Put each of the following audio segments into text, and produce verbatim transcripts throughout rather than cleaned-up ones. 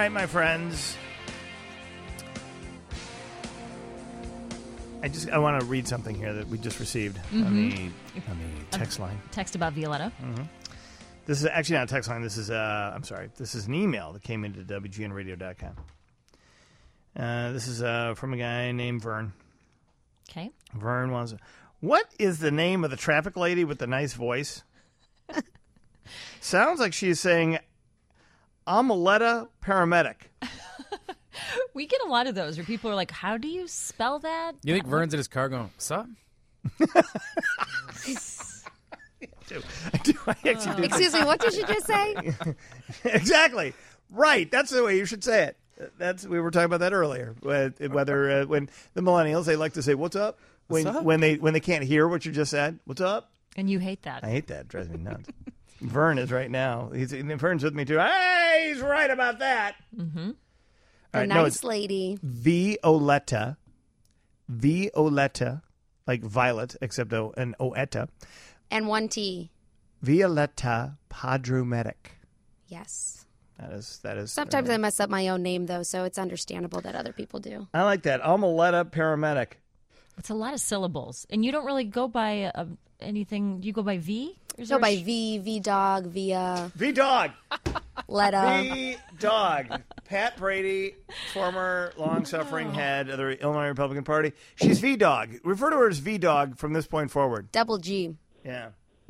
right, my friends. I just I want to read something here that we just received mm-hmm. on the on the text line. Text about Violetta. Mm-hmm. This is actually not a text line. This is uh I'm sorry. This is an email that came into W G N radio dot com. Uh, this is uh, from a guy named Vern. Okay. Vern wants. What is the name of the traffic lady with the nice voice? Sounds like she's saying Amaletta Paramedic. We get a lot of those where people are like, how do you spell that? You think Vern's in his car going, what's up? do. I do. I actually do. Excuse me, what did you just say? Exactly. Right. That's the way you should say it. That's we were talking about that earlier. Whether uh, when the millennials, they like to say, what's up? When what's up? when they when they can't hear what you just said. What's up? And you hate that. I hate that. It drives me nuts. Vern is right now. He's Vern's with me too. Hey, he's right about that. Mm-hmm. A right, nice no, lady. Violetta. Violetta. Like violet, except o, an oetta. And one T. Violetta Padrumedic. Yes. That is, that is. Sometimes uh, I mess up my own name, though, so it's understandable that other people do. I like that. Amaletta Paramedic. It's a lot of syllables. And you don't really go by uh, anything. Do you go by V? Or is Go there a by sh- V, V-Dog, Via, V-Dog. Letta. V-Dog. Pat Brady, former long-suffering head of the Illinois Republican Party. She's V-Dog. Refer to her as V-Dog from this point forward. Double G. Yeah.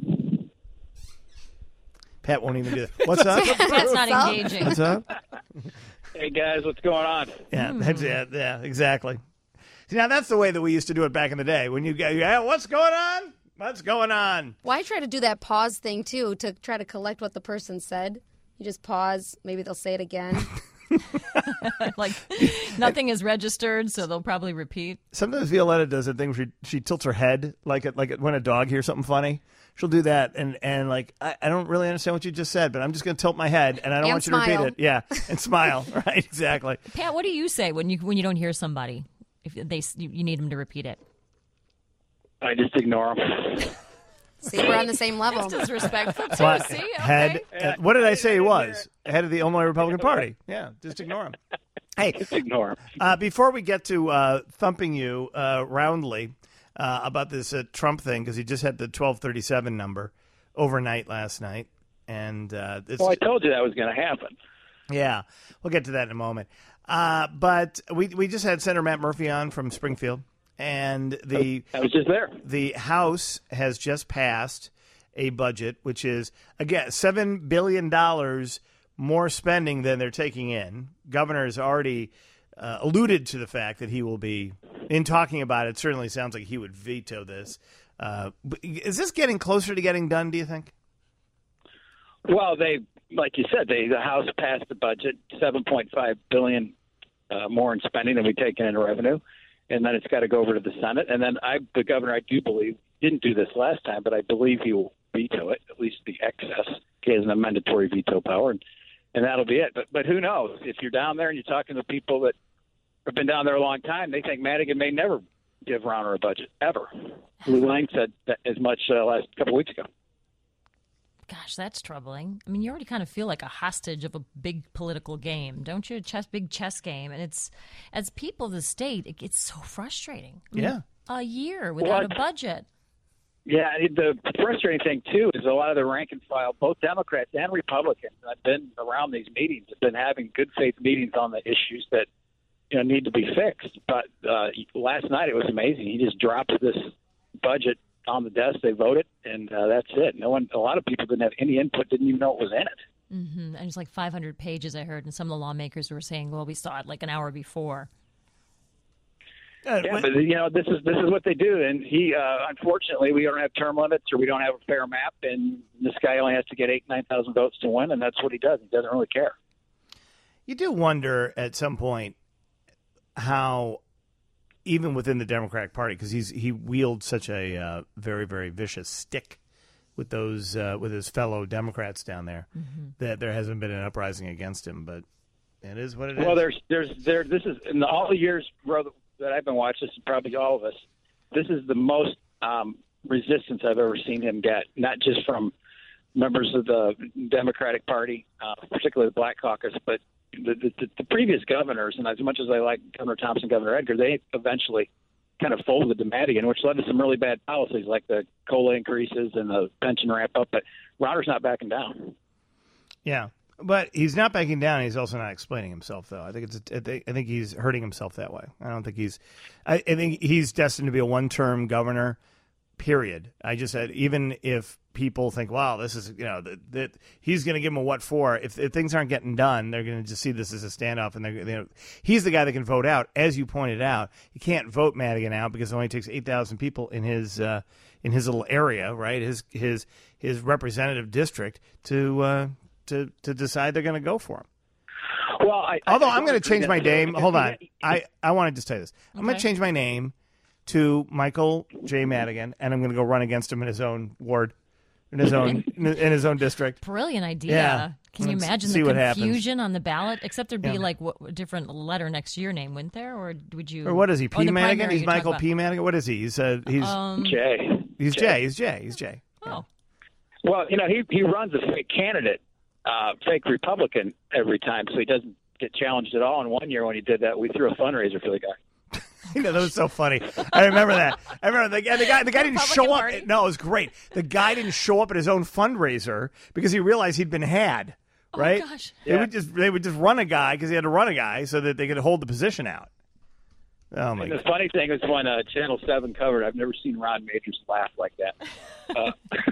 Pat won't even do that. What's up? That's not engaging. What's up? Hey, guys, what's going on? Yeah, that's it. Yeah, exactly. See, now that's the way that we used to do it back in the day. When you go, yeah, what's going on? What's going on? Well, I try to do that pause thing, too, to try to collect what the person said. You just pause. Maybe they'll say it again. Like, nothing is registered, so they'll probably repeat. Sometimes Violetta does a thing where she, she tilts her head, like a, like a, when a dog hears something funny. She'll do that, and, and like, I, I don't really understand what you just said, but I'm just going to tilt my head, and I don't And want smile. you to repeat it. Yeah, and smile. Right, exactly. Pat, what do you say when you when you don't hear somebody? If they you, you need them to repeat it. I just ignore them. See, we're on the same level. Just as respectful, too. What? See? Okay. Head. Uh, what did I say he was? Head of the Illinois Republican Party. Yeah, just ignore him. Hey, Just ignore them. uh, before we get to uh, thumping you uh, roundly uh, about this uh, Trump thing, because he just had the twelve thirty-seven number overnight last night, and uh, it's, Well, I told you that was going to happen. yeah, we'll get to that in a moment. Uh, but we we just had Senator Matt Murphy on from Springfield, and the I was just there. the House has just passed a budget, which is, again, seven billion dollars more spending than they're taking in. Governor has already uh, alluded to the fact that he will be, in talking about it, certainly sounds like he would veto this. Uh, but is this getting closer to getting done, do you think? Well, they, like you said, they the House passed the budget, seven point five billion dollars uh, more in spending than we take in revenue, and then it's got to go over to the Senate. And then I, the governor, I do believe, didn't do this last time, but I believe he will veto it, at least the excess. He has an mandatory veto power, and, and that'll be it. But but who knows? If you're down there and you're talking to people that have been down there a long time, they think Madigan may never give Rauner a budget, ever. Lou Lang said that as much uh, last couple of weeks ago. Gosh, that's troubling. I mean, you already kind of feel like a hostage of a big political game, don't you? A chess, big chess game. And it's, as people of the state, it gets so frustrating. I mean, Yeah. A year without What? a budget. Yeah, the frustrating thing, too, is a lot of the rank and file, both Democrats and Republicans, I've been around these meetings, have been having good faith meetings on the issues that you know need to be fixed. But uh, last night it was amazing. He just dropped this budget on the desk. They voted, and uh, that's it. No one, a lot of people didn't have any input, didn't even know it was in it. Mm-hmm. And it's like five hundred pages, I heard, and some of the lawmakers were saying, well, we saw it like an hour before. Uh, Yeah, what- but you know this is this is what they do, and he uh, unfortunately we don't have term limits or we don't have a fair map, and this guy only has to get eight nine thousand votes to win, and that's what he does. He doesn't really care. You do wonder at some point how, even within the Democratic Party, because he's he wields such a uh, very very vicious stick with those uh, with his fellow Democrats down there, Mm-hmm. that there hasn't been an uprising against him. But it is what it Well, is. there's there's there. This is in all the years, brother, that I've been watching. This is probably all of us. This is the most um, resistance I've ever seen him get, not just from members of the Democratic Party, uh, particularly the Black Caucus, but the, the, the previous governors, and as much as I like Governor Thompson, Governor Edgar, they eventually kind of folded to Madigan, which led to some really bad policies like the COLA increases and the pension ramp up. But Rauner's not backing down. Yeah, but he's not backing down. He's also not explaining himself, though. I think it's. I think, I think he's hurting himself that way. I don't think he's. I, I think he's destined to be a one-term governor. Period. I just said, even if people think, "Wow, this is you know that, that he's going to give him a what for," if, if things aren't getting done, they're going to just see this as a standoff, and they're you know, he's the guy that can vote out. As you pointed out, you can't vote Madigan out because it only takes eight thousand people in his uh, in his little area, right? His his his representative district to uh, to to decide they're going to go for him. Well, I, although I I'm going to change my name. Hold on, I I want to just tell you this. I'm going Okay. to change my name to Michael J. Madigan, and I'm going to go run against him in his own ward, in his own in his own district. Brilliant idea. Yeah. Can you Let's imagine see the what happens. confusion on the ballot? Except there'd be Yeah. like what, a different letter next to your name, wouldn't there? Or would you? Or what is he? Oh, P. the Madigan? primary He's you're talking Michael about. P. Madigan. What is he? He's uh, he's Um, Jay. he's Jay. Jay. He's Jay. He's Jay. He's Jay. Oh, Well, you know, he he runs a fake candidate, uh, fake Republican every time, so he doesn't get challenged at all. And one year when he did that, we threw a fundraiser for the guy. You know, that was so funny. I remember that. I remember the, and the guy. The guy didn't Republican show up. Party? No, it was great. The guy didn't show up at his own fundraiser because he realized he'd been had. Right? Oh, gosh. They would just they would just run a guy because he had to run a guy so that they could hold the position out. Oh my And god! the funny thing is when uh, Channel seven covered, I've never seen Ron Majors laugh like that. Uh,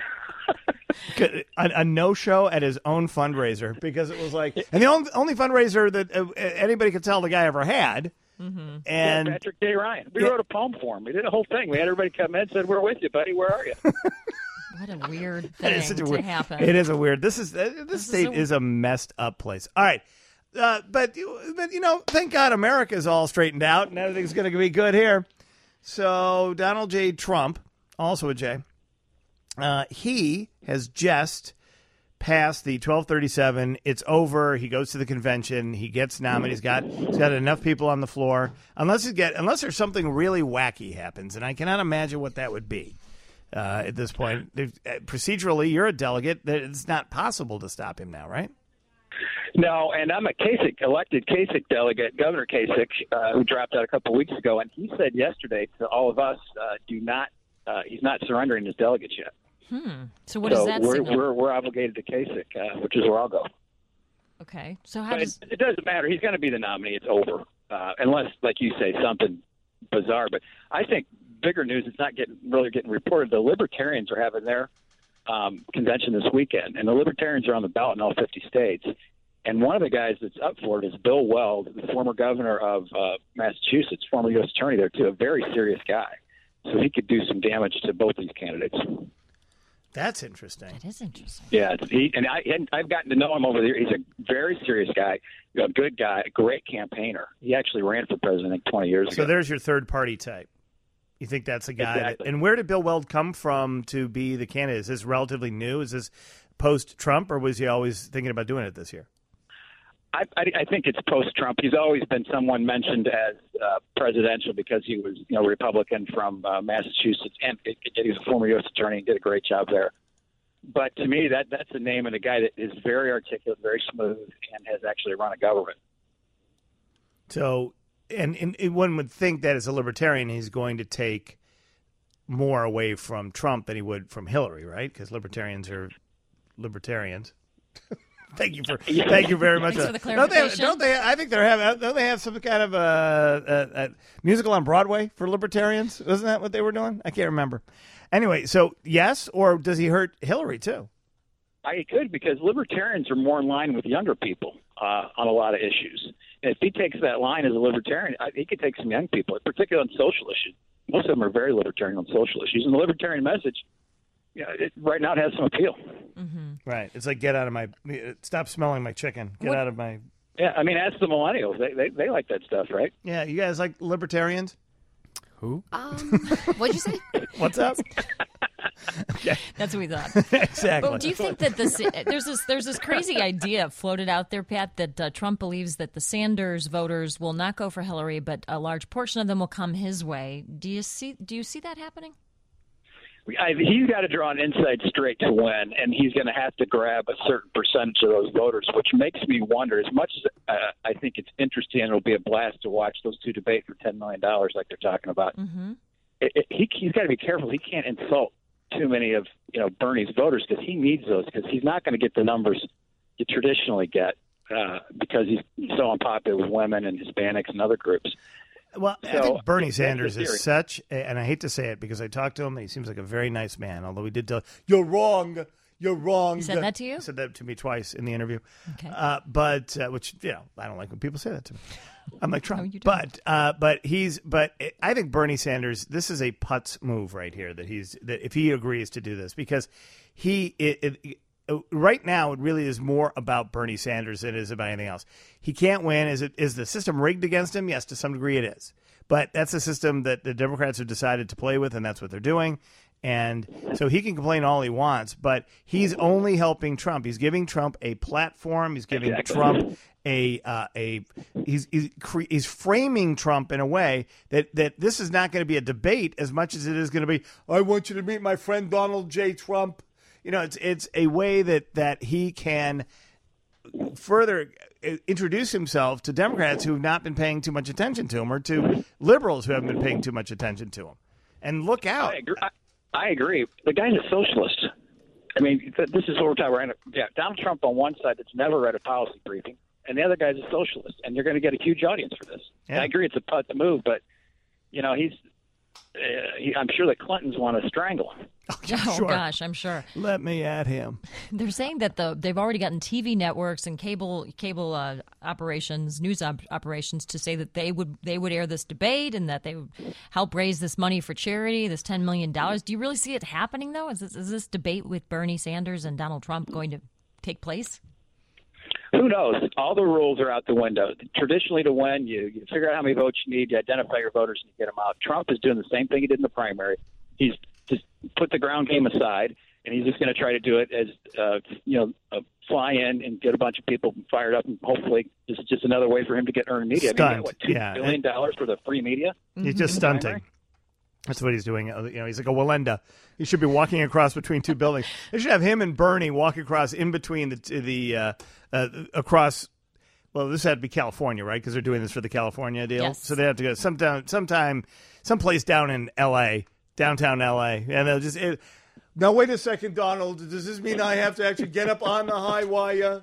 A, a no-show at his own fundraiser because it was like, and the only, only fundraiser that uh, anybody could tell the guy ever had. Mm-hmm. And yeah, Patrick J. Ryan. We Yeah. wrote a poem for him. We did a whole thing. We had everybody come in and said, "We're with you, buddy. Where are you?" what a weird That thing is such a to weird, happen. It is a weird. This is uh, this, is state a- is a messed up place. All right, uh, but but you know, thank God America's all straightened out and everything's going to be good here. So Donald J. Trump, also a J, uh, he has just passed the twelve thirty-seven. It's over. He goes to the convention. He gets nominated. He's got he's got enough people on the floor. Unless he get unless there's something really wacky happens, and I cannot imagine what that would be. Uh, at this point, There's- uh, procedurally, you're a delegate. That It's not possible to stop him now, right? No, and I'm a Kasich, elected Kasich delegate, Governor Kasich, uh, who dropped out a couple of weeks ago, and he said yesterday to all of us, uh, "Do not, uh, he's not surrendering his delegates yet." Hmm. So what so does that we're, signal? we're we're obligated to Kasich, uh, which is where I'll go. Okay. So how But does? it, it doesn't matter. He's going to be the nominee. It's over, uh, unless, like you say, something bizarre. But I think bigger news. It's not getting really getting reported. The Libertarians are having their um, convention this weekend, and the Libertarians are on the ballot in all fifty states. And one of the guys that's up for it is Bill Weld, the former governor of uh, Massachusetts, former U S attorney there too, a very serious guy. So he could do some damage to both these candidates. That's interesting. That is interesting. Yeah, it's, he and I and I've gotten to know him over there. He's a very serious guy, a good guy, a great campaigner. He actually ran for president I think, twenty years So ago. there's your third party type. You think that's a guy? Exactly. That, and where did Bill Weld come from to be the candidate? Is this relatively new? Is this post Trump, or was he always thinking about doing it this year? I, I, I think it's post-Trump. He's always been someone mentioned as uh, presidential because he was, you know, Republican from uh, Massachusetts, and he was a former U S attorney and did a great job there. But to me, that that's the name of a guy that is very articulate, very smooth, and has actually run a government. So, and, and, and one would think that as a libertarian, he's going to take more away from Trump than he would from Hillary, right? Because libertarians are libertarians. Thank you for thank you very much. Thanks for the Don't they, clarification. don't they? I think they're having. Don't they have some kind of a, a, a musical on Broadway for libertarians? Wasn't that what they were doing? I can't remember. Anyway, so yes, or does he hurt Hillary too? I could, because libertarians are more in line with younger people uh, on a lot of issues. And if he takes that line as a libertarian, I, he could take some young people, particularly on social issues. Most of them are very libertarian on social issues, and the libertarian message, you know, it, right now, it has some appeal. Mm-hmm. Right. It's like get out of my. Stop smelling my chicken. Get What- out of my. Yeah, I mean, ask the millennials; they they, they like that stuff, right? Yeah, you guys like libertarians? Who? Um, what'd you say? What's up? That's what we thought. Exactly. But do you think that this there's this there's this crazy idea floated out there, Pat, that uh, Trump believes that the Sanders voters will not go for Hillary, but a large portion of them will come his way? Do you see do you see that happening? I, he's got to draw an inside straight to win, and he's going to have to grab a certain percentage of those voters, which makes me wonder. As much as uh, I think it's interesting, and it'll be a blast to watch those two debate for ten million dollars, like they're talking about. Mm-hmm. It, it, he, he's got to be careful. He can't insult too many of you know Bernie's voters because he needs those because he's not going to get the numbers you traditionally get uh, because he's so unpopular with women and Hispanics and other groups. Well, I So, think Bernie that's Sanders the is theory. such, a, and I hate to say it because I talked to him, and he seems like a very nice man, although he did tell, you're wrong, you're wrong. He said that to you? He said that to me twice in the interview. Okay. Uh, but, uh, which, you know, I don't like when people say that to me. I'm like Trump. No, you don't. But, uh, but he's, but I think Bernie Sanders, this is a putz move right here that he's, that if he agrees to do this, because he, it, it, right now, it really is more about Bernie Sanders than it is about anything else. He can't win. Is it is the system rigged against him? Yes, to some degree it is. But that's a system that the Democrats have decided to play with, and that's what they're doing. And so he can complain all he wants, but he's only helping Trump. He's giving Trump a platform. He's giving Exactly. Trump a uh, a he's he's, cre- he's framing Trump in a way that that this is not going to be a debate as much as it is going to be. I want you to meet my friend Donald J. Trump. You know, it's it's a way that, that he can further introduce himself to Democrats who have not been paying too much attention to him, or to liberals who haven't been paying too much attention to him. And look out! I agree. I, I agree. The guy's a socialist. I mean, th- this is what we're talking about. Yeah, Donald Trump on one side that's never read a policy briefing, and the other guy's a socialist, and you're going to get a huge audience for this. Yeah. I agree, it's a putt to move, but you know, he's. Uh, he, I'm sure the Clintons want to strangle him. Oh, Sure. gosh, I'm sure. Let me at him. They're saying that the they've already gotten T V networks and cable cable uh, operations, news op- operations, to say that they would they would air this debate and that they would help raise this money for charity, this ten million dollars. Do you really see it happening, though? Is this, is this debate with Bernie Sanders and Donald Trump going to take place? Who knows? All the rules are out the window. Traditionally, to win, you, you figure out how many votes you need, you identify your voters, and you get them out. Trump is doing the same thing he did in the primary. He's just put the ground game aside, and he's just going to try to do it as, uh, you know, uh, fly in and get a bunch of people fired up, and hopefully this is just another way for him to get earned media. I mean, Stunt, he got, what, two yeah. billion dollars for the free media? He's just Mhm. stunting. That's what he's doing. You know, he's like a Walenda. He should be walking across between two buildings. They should have him and Bernie walk across in between the the uh, uh, across. Well, this had to be California, right? Because they're doing this for the California deal. Yes. So they have to go sometime, sometime, someplace down in L A, downtown L A, and they'll just. It, now wait a second, Donald. Does this mean I have to actually get up on the high wire?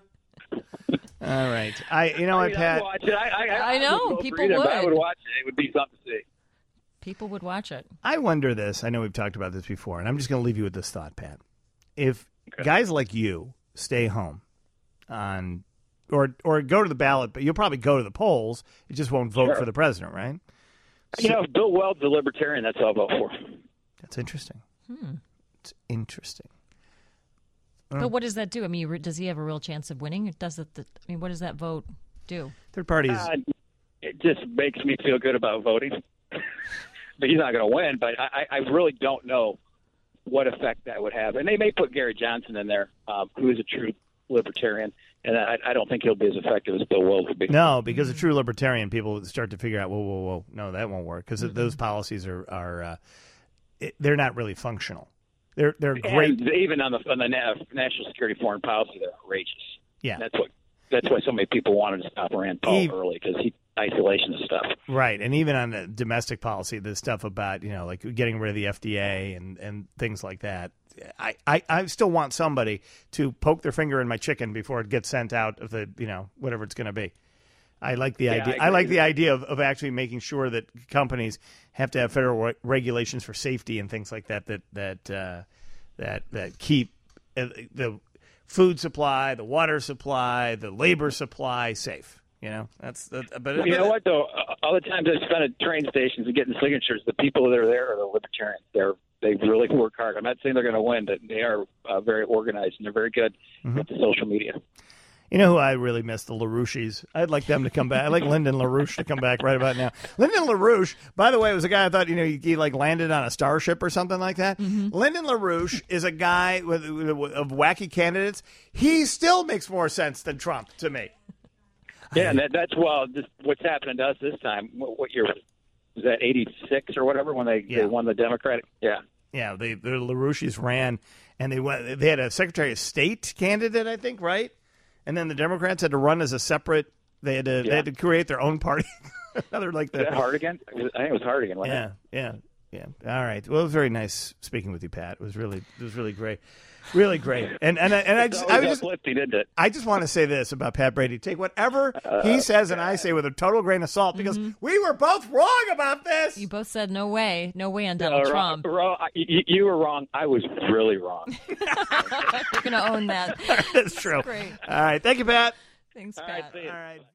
All right. I, you know I what, mean, Pat? I'd watch it. I, I, I know, would vote for people either, but I would. would watch it. It would be something to see. People would watch it. I wonder this. I know we've talked about this before, and I'm just going to leave you with this thought, Pat. If guys like you stay home on, or or go to the ballot, but you'll probably go to the polls, you just won't vote Sure. for the president, right? You know, if Bill Weld's a libertarian, that's all I'll vote for. That's interesting. It's interesting. But what does that do? I mean, re- does he have a real chance of winning? Does it? I mean, what does that vote do? Third parties. Uh, it just makes me feel good about voting. But he's not going to win. But I, I really don't know what effect that would have. And they may put Gary Johnson in there, um, who is a true libertarian, and I, I don't think he'll be as effective as Bill Weld would be. No, because a true libertarian, people start to figure out, whoa, whoa, whoa, no, that won't work, because those policies are are uh, it, they're not really functional. They're they're great. And even on the on the na- national security foreign policy, they're outrageous. Yeah. That's what. That's why so many people wanted to stop Rand Paul Eve- early, because he isolation and stuff. Right, and even on the domestic policy, the stuff about, you know, like getting rid of the F D A and, and things like that. I, I, I still want somebody to poke their finger in my chicken before it gets sent out of the, you know, whatever it's going to be. I like the Yeah, idea. I I, like agree. the idea of, of actually making sure that companies have to have federal re- regulations for safety and things like that that that uh, that that keep uh, the food supply, the water supply, the labor supply safe. You know, that's that. But You know what, though? All the times I spent at train stations and getting signatures, the people that are there are the libertarians. They're they really work hard. I'm not saying they're going to win, but they are uh, very organized and they're very good Mm-hmm. with the social media. You know who I really miss? The LaRouches. I'd like them to come back. I'd like Lyndon LaRouche to come back right about now. Lyndon LaRouche, by the way, was a guy I thought, you know, he, he like landed on a starship or something like that. Lyndon LaRouche is a guy with, with, of wacky candidates. He still makes more sense than Trump to me. Yeah, and that, that's well, this, what's happening to us this time. What, what year was that? eighty-six or whatever when they, Yeah. they won the Democratic. Yeah, Yeah, they the LaRouches ran, and they went. They had a Secretary of State candidate, I think, right? And then the Democrats had to run as a separate. They had to. Yeah. They had to create their own party. Another like the. Is that Hardigan? I think it was Hardigan. Wasn't Yeah, it? yeah, yeah. All right. Well, it was very nice speaking with you, Pat. It was really, it was really great, really great. And and I, and I just, I was just, uplifting, isn't it? I just want to say this about Pat Brady: take whatever he says and I say with a total grain of salt, because we were both wrong about this. You both said no way, no way on Donald Uh, Trump. Ro- Ro- you, you were wrong. I was really wrong. You're going to own that. That's true. Great. All right. Thank you, Pat. Thanks, All right, Pat. see you. All right.